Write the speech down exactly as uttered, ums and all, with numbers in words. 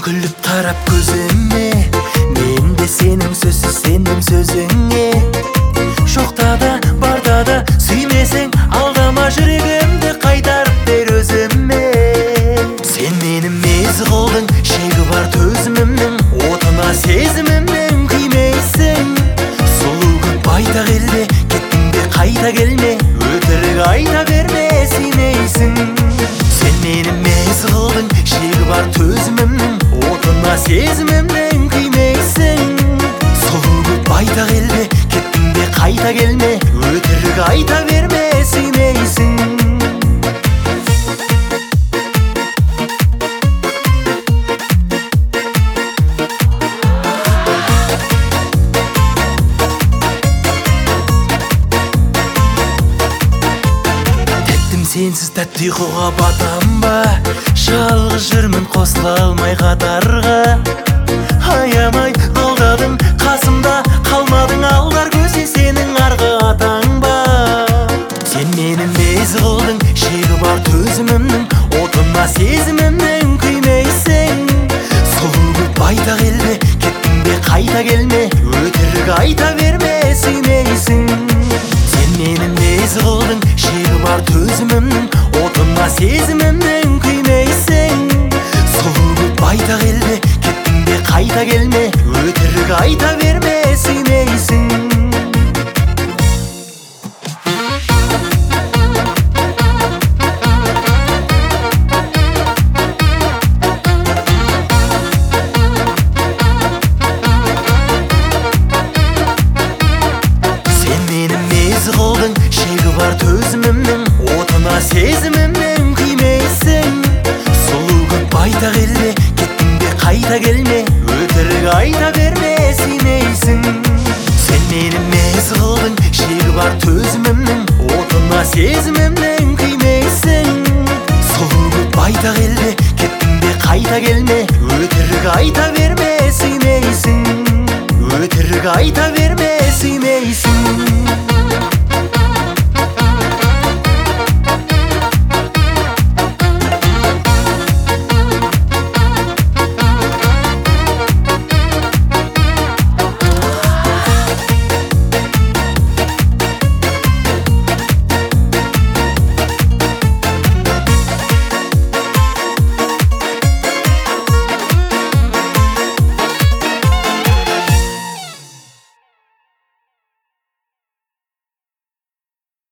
Төгіліп тарап көзіме, мен де сенің сөзсіз сендім сөзіңе. Жоқта да барда да сүймесең, алдама жүрегімді қайтарып бер өзіме. Сен менің мез қылдың, шегі бар төзімімнің, отына сезімімнің күймейсің. Сұлу көп айта келме, кеттің бе қайта келме, өтірік айта берме, сүймейсің. Сен менің мез қылдың, шегі бар төзімімнің, отына сезімімнің күймейсің. Сұлу көп айта келме, кеттің бе қайта келме, өтірік айта берме, сүймейсің. Сенсіз тәтті ұйқыға батам ба, жалғыз жүрмін қосыла алмай қатарға. Аямай алдадың, қасымда қалмадың, алдар көзі сенің арғы атаң ба. Сен менің мез қылдың, шегі бар төзімімнің, отына сезімімнің күймейсің. Сұлу көп айта келме, кеттің бе қайта келме, өтірік айта берме, сүймейсің. Сен менің мез қылдың, шегі бар төзімімнің, отына сезімімнің күймейсің. Сұлу көп айта келме, кеттің бе қайта келме, өтірік айта берме, сүймейсің. Қылдың, шегі бар төзімімнің, отына сезімімнің күймейсің. Сұлу көп айта келме, кеттің бе қайта келме, өтірік айта берме, сүймейсің. Сен менің мез қылдың, шегі бар төзімімнің, отына сезімімнің күймейсің. Сұлу көп айта келме, кеттің бе қайта келме, өтірік айта берме, сүймейсің. Өтірік айта берме, сүймейсің.